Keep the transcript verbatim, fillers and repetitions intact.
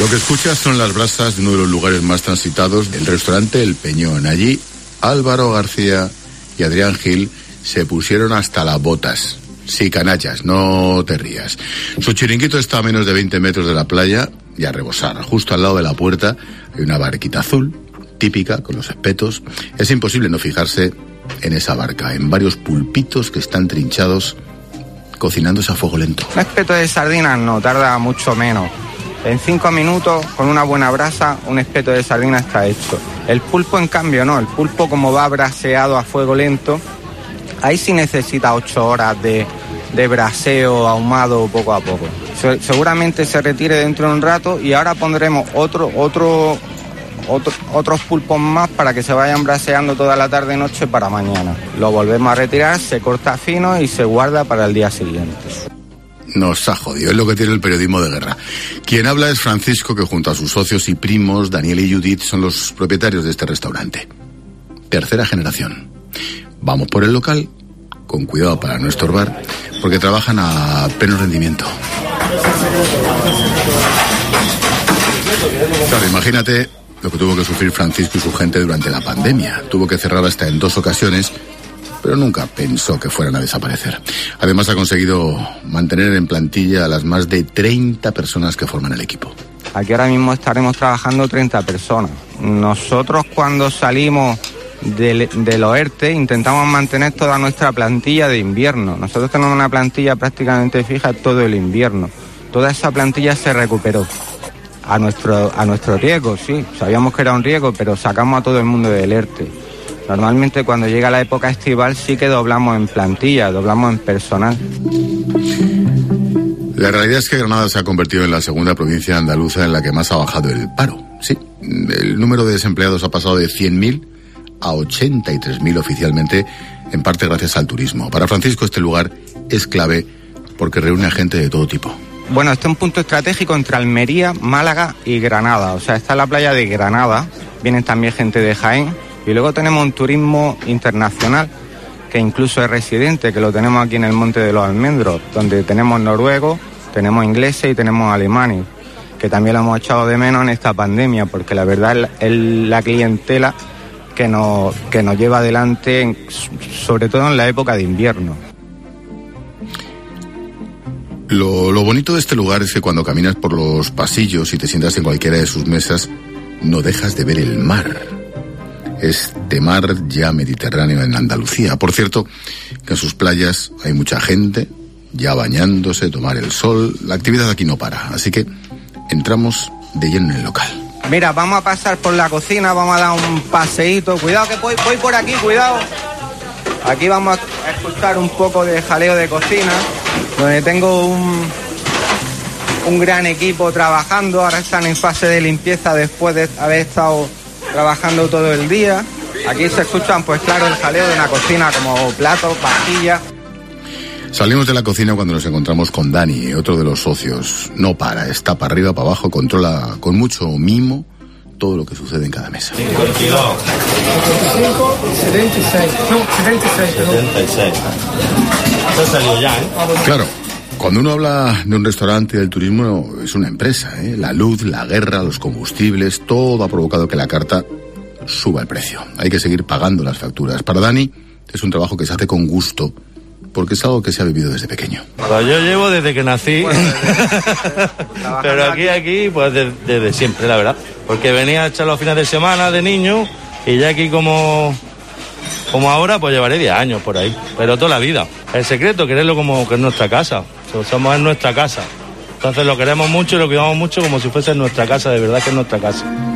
Lo que escuchas son las brasas de uno de los lugares más transitados del restaurante El Peñón. Allí, Álvaro García y Adrián Gil se pusieron hasta las botas. Sí, canallas, no te rías. Su chiringuito está a menos de veinte metros de la playa y a rebosar. Justo al lado de la puerta hay una barquita azul, típica, con los espetos. Es imposible no fijarse en esa barca, en varios pulpitos que están trinchados, cocinándose a fuego lento. Un espeto de sardinas no, tarda mucho menos. En cinco minutos, con una buena brasa, un espeto de sardinas está hecho. El pulpo, en cambio, no. El pulpo, como va braseado a fuego lento, ahí sí necesita ocho horas de, de braseo ahumado poco a poco. Se, seguramente se retire dentro de un rato y ahora pondremos otro, otro, otro, otros pulpos más para que se vayan braseando toda la tarde y noche para mañana. Lo volvemos a retirar, se corta fino y se guarda para el día siguiente. Nos ha jodido, es lo que tiene el periodismo de guerra. Quien habla es Francisco, que junto a sus socios y primos, Daniel y Judith, son los propietarios de este restaurante. Tercera generación. Vamos por el local, con cuidado para no estorbar, porque trabajan a pleno rendimiento. Claro, imagínate lo que tuvo que sufrir Francisco y su gente durante la pandemia. Tuvo que cerrar hasta en dos ocasiones, pero nunca pensó que fueran a desaparecer. Además, ha conseguido mantener en plantilla a las más de treinta personas que forman el equipo. Aquí ahora mismo estaremos trabajando treinta personas. Nosotros, cuando salimos de, de los ERTE, intentamos mantener toda nuestra plantilla de invierno. Nosotros tenemos una plantilla prácticamente fija todo el invierno. Toda esa plantilla se recuperó. A nuestro, a nuestro riesgo, sí. Sabíamos que era un riesgo, pero sacamos a todo el mundo del ERTE. Normalmente cuando llega la época estival sí que doblamos en plantilla, doblamos en personal. La realidad es que Granada se ha convertido en la segunda provincia andaluza en la que más ha bajado el paro. Sí, el número de desempleados ha pasado de cien mil a ochenta y tres mil oficialmente, en parte gracias al turismo. Para Francisco este lugar es clave porque reúne a gente de todo tipo. Bueno, este es un punto estratégico entre Almería, Málaga y Granada. O sea, está la playa de Granada, vienen también gente de Jaén. Y luego tenemos un turismo internacional que incluso es residente, que lo tenemos aquí en el Monte de los Almendros, donde tenemos noruegos, tenemos ingleses y tenemos alemanes, que también lo hemos echado de menos en esta pandemia, porque la verdad es la clientela que nos, que nos lleva adelante, en, sobre todo en la época de invierno. Lo, lo bonito de este lugar es que cuando caminas por los pasillos y te sientas en cualquiera de sus mesas, no dejas de ver el mar. Este mar ya mediterráneo en Andalucía. Por cierto, que en sus playas hay mucha gente ya bañándose, tomar el sol. La actividad aquí no para, así que entramos de lleno en el local. Mira, vamos a pasar por la cocina, vamos a dar un paseíto. Cuidado que voy, voy por aquí, cuidado. Aquí vamos a escuchar un poco de jaleo de cocina, donde tengo un, un gran equipo trabajando. Ahora están en fase de limpieza después de haber estado trabajando todo el día. Aquí se escuchan, pues claro, el jaleo de una cocina, como platos, vajillas. Salimos de la cocina cuando nos encontramos con Dani, otro de los socios. No para, está para arriba, para abajo, controla con mucho mimo todo lo que sucede en cada mesa. cincuenta y dos. setenta y seis. No, setenta y seis. setenta y seis. Eso salió ya, ¿eh? Claro. Cuando uno habla de un restaurante y del turismo, es una empresa, ¿eh? La luz, la guerra, los combustibles, todo ha provocado que la carta suba el precio. Hay que seguir pagando las facturas. Para Dani es un trabajo que se hace con gusto, porque es algo que se ha vivido desde pequeño. Pues yo llevo desde que nací, bueno, desde... pero aquí, aquí, pues desde, desde siempre, la verdad. Porque venía a echar los fines de semana de niño y ya aquí como... Como ahora, pues llevaré diez años por ahí, pero toda la vida. El secreto, quererlo como que es nuestra casa. Somos en nuestra casa. Entonces lo queremos mucho y lo cuidamos mucho como si fuese nuestra casa, de verdad que es nuestra casa.